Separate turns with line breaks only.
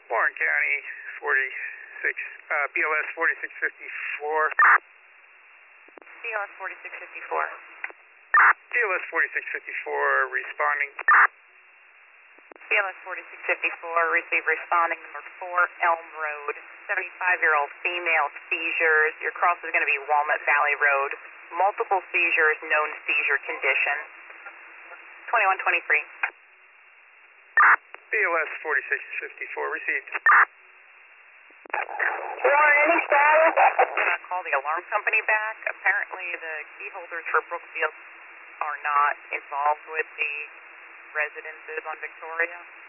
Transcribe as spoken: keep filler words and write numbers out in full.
Warren County, forty-six, uh, B L S forty-six fifty-four.
B L S forty-six fifty-four.
B L S forty-six fifty-four, responding.
B L S forty-six fifty-four, receive responding number four, Elm Road. seventy-five-year-old female, seizures. Your cross is going to be Walnut Valley Road. Multiple seizures, known seizure condition. twenty-one twenty-three.
B L S forty-six fifty-four, received.
Warren, any status? I'm going to call the alarm company back. Apparently the key holders for Brookfield are not involved with the residences on Victoria.